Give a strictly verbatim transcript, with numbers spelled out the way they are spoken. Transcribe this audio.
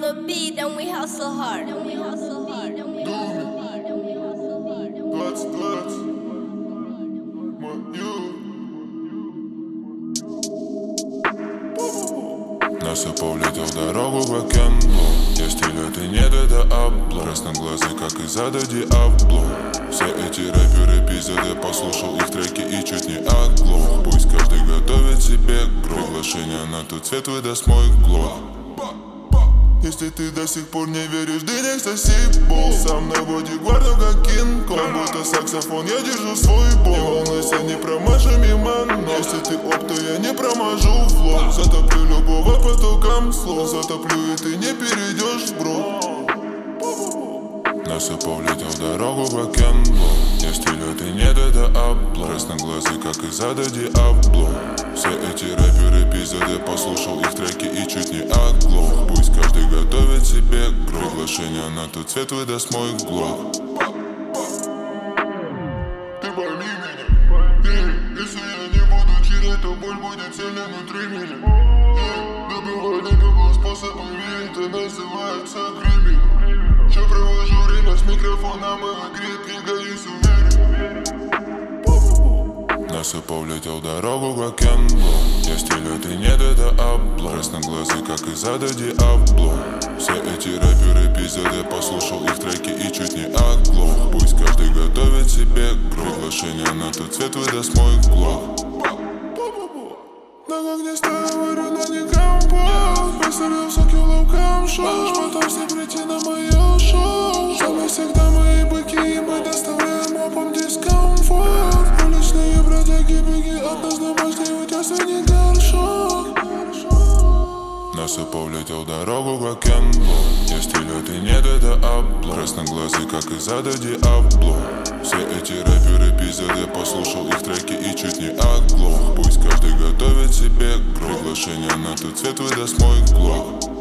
the beat and we hustle hard. And we hustle hard. And we hustle hard. And we hustle hard. двадцать двадцать. Насыпал, летел дорогу в океану. Я стиль, это нет, это облом. Красноглазый, как из ада Диабло. Все эти рэперы пиздят, я послушал их треки и чуть не оглох. Пусть каждый готовит себе гроб. Приглашение на тот цвет выдаст мой глок. Если ты до сих пор не веришь, денег соси бол. Сам на бодигварду, как Кинг-Конг. Как будто саксофон, я держу свой бол. Не волнуйся, не промажу мимо ног. Если ты оп, то я не проможу влог. Затоплю любого потоком слов. Затоплю, и ты не перейдешь бро. Насыпал, летел дорогу в океану. Я стиль, это нет, это облом. Красноглазый, как из ада Диабло. Все эти рэперы пиздят, я послушал их треки и чуть не оглох. Пусть каждый готовит себе гроб. Приглашение на тот цвет выдаст мой глок. Ты пойми меня, yeah. Если я не буду чирать, то боль будет сильно внутри меня, yeah. Добивай любого способа, это называется гриминг. Я провожу время с микрофоном и в игре двигаюсь уверен. Насыпал, летел дорогу в океану. Я стиль, это нет, это облом. Красноглазый, как из ада Диабло. Все эти рэперы пиздят, я послушал их треки и чуть не оглох. Пусть каждый готовит себе гроб. Приглашение на тот цвет выдаст мой глок. На огне ставлю, но не компот. Представляю соки ловком шоу. Пытался прийти на мое шоу. Со мной всегда мои быки, и мы доставляем опам дискомфорт. Уличные бродяги, беги от нас на башне, у тебя не горшок. Насыпал, летел дорогу в океану. Я стиль, это нет, это облом. Красноглазый, как из ада Диабло. Все эти рэперы пиздят, я послушал их треки и чуть не оглох. Пусть каждый готовит себе гроб. Приглашение на тот цвет выдаст мой глок.